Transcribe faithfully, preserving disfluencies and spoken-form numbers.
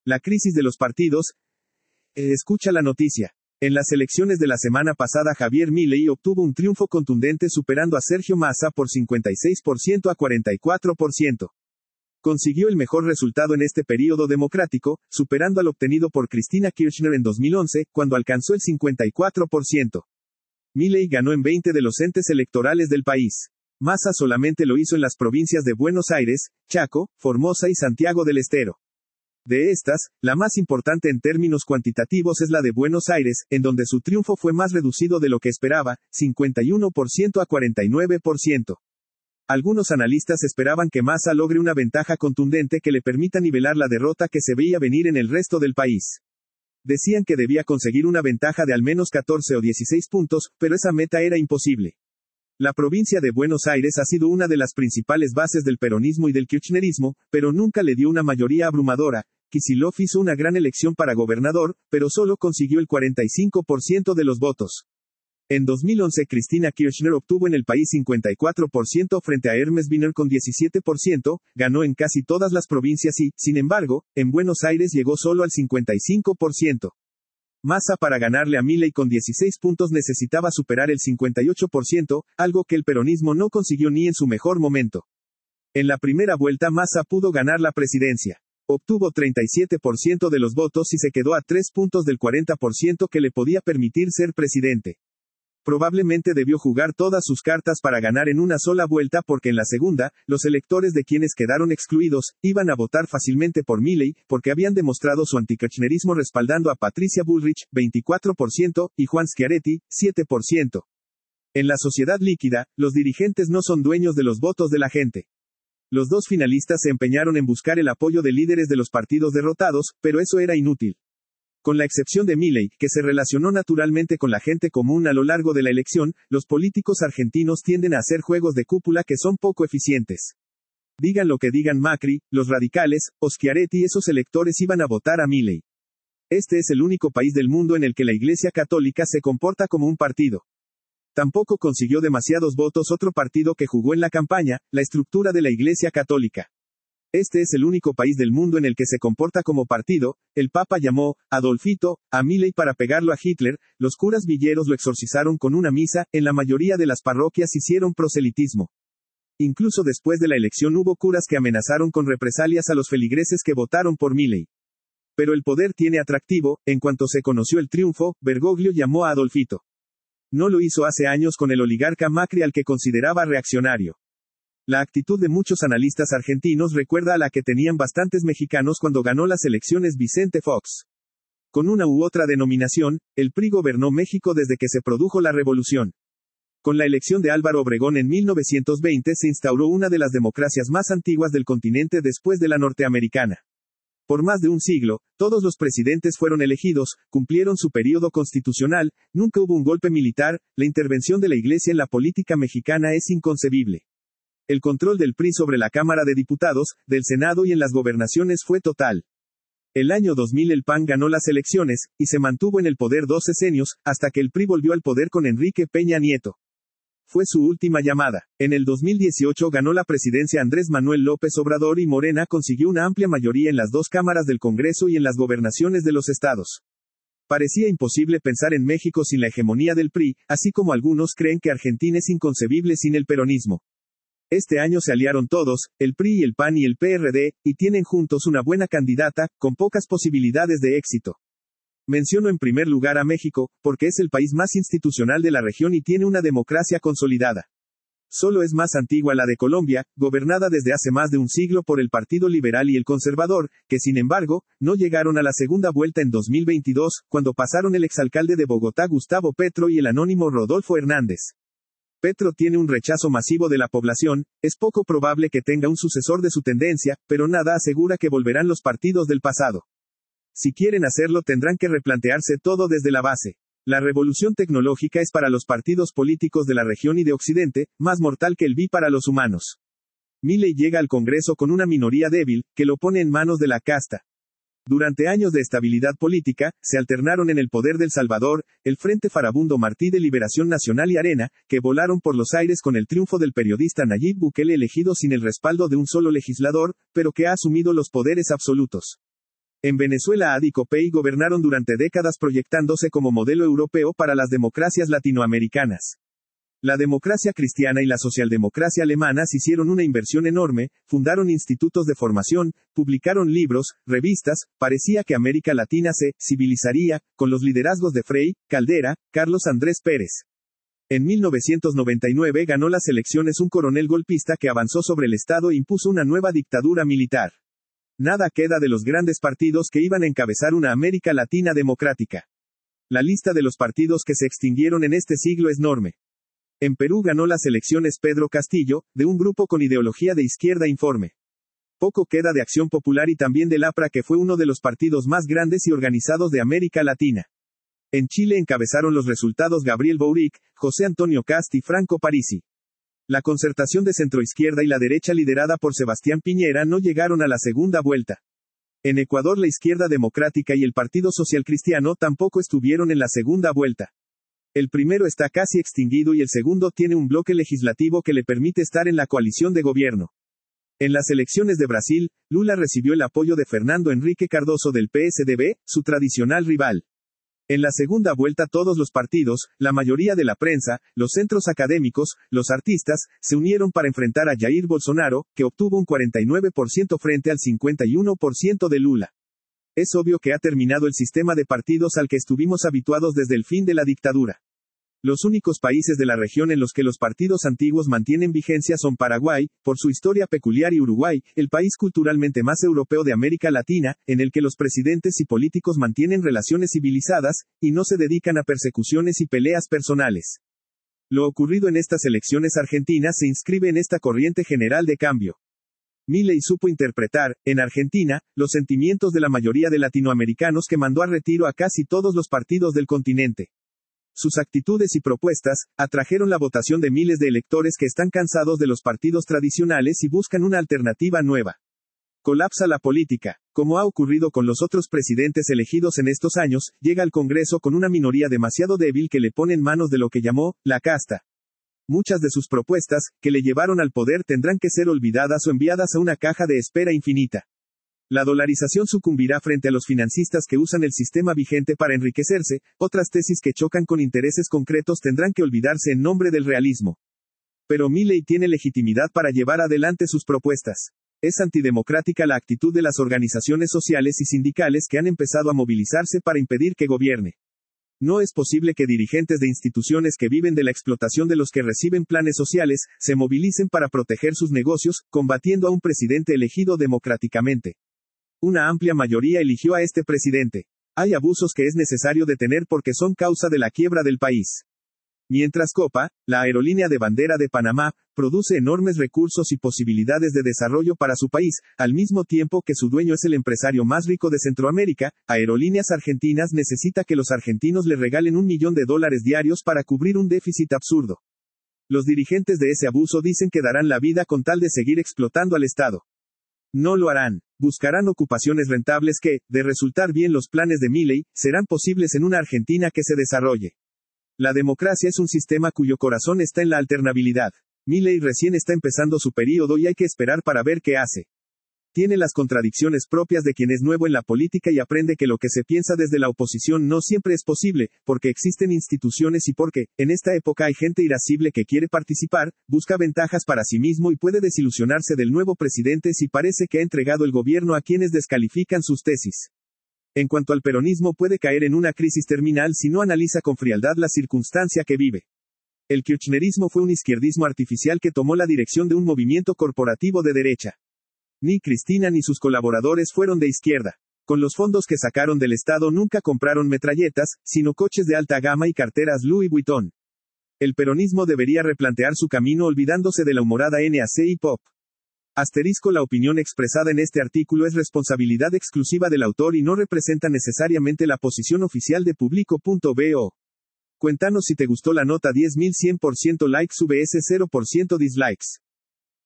La crisis de los partidos. Eh, escucha la noticia. En las elecciones de la semana pasada Javier Milei obtuvo un triunfo contundente superando a Sergio Massa por cincuenta y seis por ciento a cuarenta y cuatro por ciento. Consiguió el mejor resultado en este período democrático, superando al obtenido por Cristina Kirchner en dos mil once, cuando alcanzó el cincuenta y cuatro por ciento. Milei ganó en veinte de los entes electorales del país. Massa solamente lo hizo en las provincias de Buenos Aires, Chaco, Formosa y Santiago del Estero. De estas, la más importante en términos cuantitativos es la de Buenos Aires, en donde su triunfo fue más reducido de lo que esperaba, cincuenta y uno por ciento a cuarenta y nueve por ciento. Algunos analistas esperaban que Massa logre una ventaja contundente que le permita nivelar la derrota que se veía venir en el resto del país. Decían que debía conseguir una ventaja de al menos catorce o dieciséis puntos, pero esa meta era imposible. La provincia de Buenos Aires ha sido una de las principales bases del peronismo y del kirchnerismo, pero nunca le dio una mayoría abrumadora. Kicillof hizo una gran elección para gobernador, pero solo consiguió el cuarenta y cinco por ciento de los votos. En dos mil once Cristina Kirchner obtuvo en el país cincuenta y cuatro por ciento frente a Hermes Wiener con diecisiete por ciento, ganó en casi todas las provincias y, sin embargo, en Buenos Aires llegó solo al cincuenta y cinco por ciento. Massa para ganarle a Milei con dieciséis puntos necesitaba superar el cincuenta y ocho por ciento, algo que el peronismo no consiguió ni en su mejor momento. En la primera vuelta Massa pudo ganar la presidencia. Obtuvo treinta y siete por ciento de los votos y se quedó a tres puntos del cuarenta por ciento que le podía permitir ser presidente. Probablemente debió jugar todas sus cartas para ganar en una sola vuelta porque en la segunda, los electores de quienes quedaron excluidos, iban a votar fácilmente por Milei, porque habían demostrado su antikirchnerismo respaldando a Patricia Bullrich, veinticuatro por ciento, y Juan Schiaretti, siete por ciento. En la sociedad líquida, los dirigentes no son dueños de los votos de la gente. Los dos finalistas se empeñaron en buscar el apoyo de líderes de los partidos derrotados, pero eso era inútil. Con la excepción de Milei, que se relacionó naturalmente con la gente común a lo largo de la elección, los políticos argentinos tienden a hacer juegos de cúpula que son poco eficientes. Digan lo que digan Macri, los radicales, o Schiaretti, esos electores iban a votar a Milei. Este es el único país del mundo en el que la Iglesia Católica se comporta como un partido. Tampoco consiguió demasiados votos otro partido que jugó en la campaña, la estructura de la Iglesia Católica. Este es el único país del mundo en el que se comporta como partido. El Papa llamó, Adolfito, a Milei para pegarlo a Hitler, los curas villeros lo exorcizaron con una misa, en la mayoría de las parroquias hicieron proselitismo. Incluso después de la elección hubo curas que amenazaron con represalias a los feligreses que votaron por Milei. Pero el poder tiene atractivo. En cuanto se conoció el triunfo, Bergoglio llamó a Adolfito. No lo hizo hace años con el oligarca Macri al que consideraba reaccionario. La actitud de muchos analistas argentinos recuerda a la que tenían bastantes mexicanos cuando ganó las elecciones Vicente Fox. Con una u otra denominación, el P R I gobernó México desde que se produjo la revolución. Con la elección de Álvaro Obregón en mil novecientos veinte se instauró una de las democracias más antiguas del continente después de la norteamericana. Por más de un siglo, todos los presidentes fueron elegidos, cumplieron su período constitucional, nunca hubo un golpe militar, la intervención de la Iglesia en la política mexicana es inconcebible. El control del P R I sobre la Cámara de Diputados, del Senado y en las gobernaciones fue total. El año dos mil el P A N ganó las elecciones, y se mantuvo en el poder dos sexenios, hasta que el P R I volvió al poder con Enrique Peña Nieto. Fue su última llamada. En el dos mil dieciocho ganó la presidencia Andrés Manuel López Obrador y Morena consiguió una amplia mayoría en las dos cámaras del Congreso y en las gobernaciones de los estados. Parecía imposible pensar en México sin la hegemonía del P R I, así como algunos creen que Argentina es inconcebible sin el peronismo. Este año se aliaron todos, el P R I y el P A N y el P R D, y tienen juntos una buena candidata, con pocas posibilidades de éxito. Menciono en primer lugar a México, porque es el país más institucional de la región y tiene una democracia consolidada. Solo es más antigua la de Colombia, gobernada desde hace más de un siglo por el Partido Liberal y el Conservador, que sin embargo, no llegaron a la segunda vuelta en dos mil veintidós, cuando pasaron el exalcalde de Bogotá Gustavo Petro y el anónimo Rodolfo Hernández. Petro tiene un rechazo masivo de la población, es poco probable que tenga un sucesor de su tendencia, pero nada asegura que volverán los partidos del pasado. Si quieren hacerlo tendrán que replantearse todo desde la base. La revolución tecnológica es para los partidos políticos de la región y de Occidente, más mortal que el V I H para los humanos. Milei llega al Congreso con una minoría débil, que lo pone en manos de la casta. Durante años de estabilidad política, se alternaron en el poder del Salvador, el Frente Farabundo Martí de Liberación Nacional y Arena, que volaron por los aires con el triunfo del periodista Nayib Bukele elegido sin el respaldo de un solo legislador, pero que ha asumido los poderes absolutos. En Venezuela Adi y Copey gobernaron durante décadas proyectándose como modelo europeo para las democracias latinoamericanas. La democracia cristiana y la socialdemocracia alemanas hicieron una inversión enorme, fundaron institutos de formación, publicaron libros, revistas, parecía que América Latina se civilizaría, con los liderazgos de Frei, Caldera, Carlos Andrés Pérez. En mil novecientos noventa y nueve ganó las elecciones un coronel golpista que avanzó sobre el Estado e impuso una nueva dictadura militar. Nada queda de los grandes partidos que iban a encabezar una América Latina democrática. La lista de los partidos que se extinguieron en este siglo es enorme. En Perú ganó las elecciones Pedro Castillo, de un grupo con ideología de izquierda Informe. Poco queda de Acción Popular y también del A P R A, que fue uno de los partidos más grandes y organizados de América Latina. En Chile encabezaron los resultados Gabriel Boric, José Antonio Kast y Franco Parisi. La concertación de centroizquierda y la derecha liderada por Sebastián Piñera no llegaron a la segunda vuelta. En Ecuador la izquierda democrática y el Partido Social Cristiano tampoco estuvieron en la segunda vuelta. El primero está casi extinguido y el segundo tiene un bloque legislativo que le permite estar en la coalición de gobierno. En las elecciones de Brasil, Lula recibió el apoyo de Fernando Henrique Cardoso del P S D B, su tradicional rival. En la segunda vuelta todos los partidos, la mayoría de la prensa, los centros académicos, los artistas, se unieron para enfrentar a Jair Bolsonaro, que obtuvo un cuarenta y nueve por ciento frente al cincuenta y uno por ciento de Lula. Es obvio que ha terminado el sistema de partidos al que estuvimos habituados desde el fin de la dictadura. Los únicos países de la región en los que los partidos antiguos mantienen vigencia son Paraguay, por su historia peculiar, y Uruguay, el país culturalmente más europeo de América Latina, en el que los presidentes y políticos mantienen relaciones civilizadas, y no se dedican a persecuciones y peleas personales. Lo ocurrido en estas elecciones argentinas se inscribe en esta corriente general de cambio. Milei supo interpretar, en Argentina, los sentimientos de la mayoría de latinoamericanos que mandó a retiro a casi todos los partidos del continente. Sus actitudes y propuestas atrajeron la votación de miles de electores que están cansados de los partidos tradicionales y buscan una alternativa nueva. Colapsa la política. Como ha ocurrido con los otros presidentes elegidos en estos años, llega al Congreso con una minoría demasiado débil que le pone en manos de lo que llamó la casta. Muchas de sus propuestas, que le llevaron al poder, tendrán que ser olvidadas o enviadas a una caja de espera infinita. La dolarización sucumbirá frente a los financistas que usan el sistema vigente para enriquecerse, otras tesis que chocan con intereses concretos tendrán que olvidarse en nombre del realismo. Pero Milei tiene legitimidad para llevar adelante sus propuestas. Es antidemocrática la actitud de las organizaciones sociales y sindicales que han empezado a movilizarse para impedir que gobierne. No es posible que dirigentes de instituciones que viven de la explotación de los que reciben planes sociales, se movilicen para proteger sus negocios, combatiendo a un presidente elegido democráticamente. Una amplia mayoría eligió a este presidente. Hay abusos que es necesario detener porque son causa de la quiebra del país. Mientras Copa, la aerolínea de bandera de Panamá, produce enormes recursos y posibilidades de desarrollo para su país, al mismo tiempo que su dueño es el empresario más rico de Centroamérica, Aerolíneas Argentinas necesita que los argentinos le regalen un millón de dólares diarios para cubrir un déficit absurdo. Los dirigentes de ese abuso dicen que darán la vida con tal de seguir explotando al Estado. No lo harán. Buscarán ocupaciones rentables que, de resultar bien los planes de Milei, serán posibles en una Argentina que se desarrolle. La democracia es un sistema cuyo corazón está en la alternabilidad. Milei recién está empezando su período y hay que esperar para ver qué hace. Tiene las contradicciones propias de quien es nuevo en la política y aprende que lo que se piensa desde la oposición no siempre es posible, porque existen instituciones y porque, en esta época hay gente irascible que quiere participar, busca ventajas para sí mismo y puede desilusionarse del nuevo presidente si parece que ha entregado el gobierno a quienes descalifican sus tesis. En cuanto al peronismo, puede caer en una crisis terminal si no analiza con frialdad la circunstancia que vive. El kirchnerismo fue un izquierdismo artificial que tomó la dirección de un movimiento corporativo de derecha. Ni Cristina ni sus colaboradores fueron de izquierda. Con los fondos que sacaron del Estado nunca compraron metralletas, sino coches de alta gama y carteras Louis Vuitton. El peronismo debería replantear su camino olvidándose de la humorada N A C y pop. Asterisco La opinión expresada en este artículo es responsabilidad exclusiva del autor y no representa necesariamente la posición oficial de Publico punto bo. Cuéntanos si te gustó la nota. Diez mil cien por ciento likes vs cero por ciento dislikes.